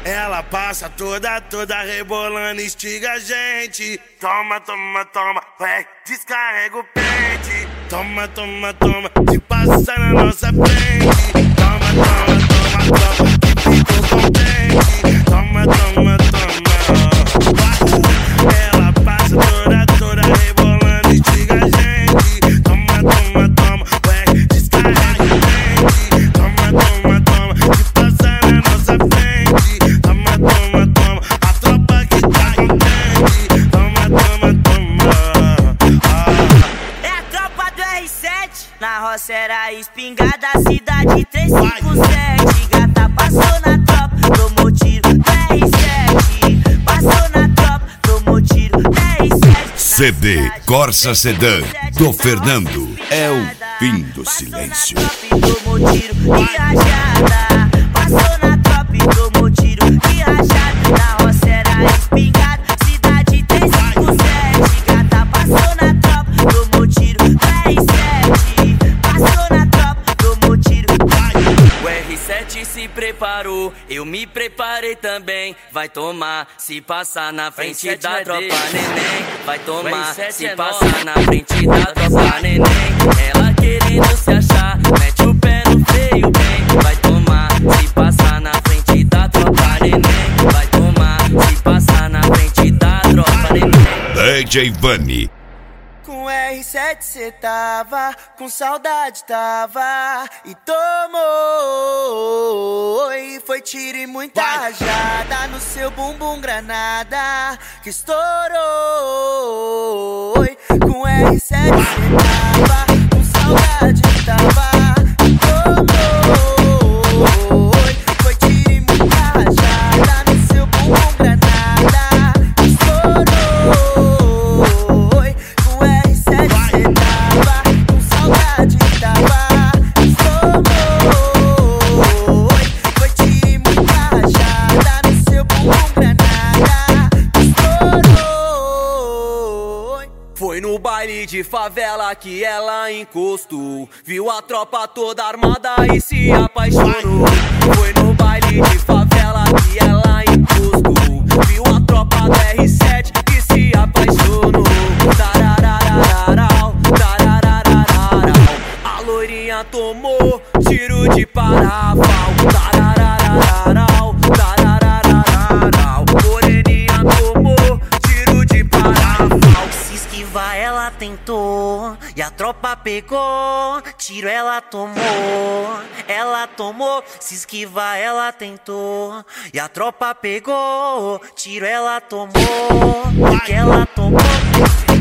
Ela passa toda rebolando, instiga a gente. Toma, toma, toma, vai, descarrega o pente. Toma, toma, toma, se passa na nossa frente. Toma, toma, toma, toma, que ficou contente. Toma, toma, toma. Ela passa toda rebolando, instiga a gente. Toma, toma, toma, vai, descarrega o pente. Toma, toma, toma, se passa na nossa frente. Toma, toma, toma, a tropa que tá contente. Toma, toma, toma. É a tropa do R7. Na roça era espingarda, cidade 357. Gata passou na tropa, tomou tiro do R7. Passou na tropa, tomou tiro do R7. CD Corsa Sedan do Fernando. É o fim do silêncio. Tomou tiro e rajada. Passou na tropa e tomou tiro e rajada. Na roça era espingarda, cidade 357. Gata passou na tropa, tomou tiro do R7. Passou na tropa, tomou tiro. O R7 se preparou, eu me preparei também. Vai tomar, se passar na frente da tropa neném. Vai tomar, se passar na frente da tropa neném. Ela querendo se achar, mete o pé no freio bem. Vai tomar, se passar na frente da tropa neném. Vai tomar, se passar na frente da tropa neném. DJ Vani. Com R7 cê tava, com saudade tava. E tomou, e foi tiro e muita rajada. No seu bumbum granada, que estourou. Com R7 cê tava, com saudade tava. E tomou, foi tiro e muita rajada. No seu bumbum granada, que estourou. Foi no baile de favela que ela encostou. Viu a tropa toda armada e se apaixonou. Foi no baile de favela que ela encostou. Viu a tropa do R7 que se apaixonou. Tarararararau, tarararararau. A loirinha tomou tiro de paraval. Tarararararau, tarararararau. Moreninha tomou tiro de paraval. Se esquivar ela tentou e a tropa pegou. Tiro ela tomou, se esquivar ela tentou e a tropa pegou. Tiro ela tomou, que ela tomou.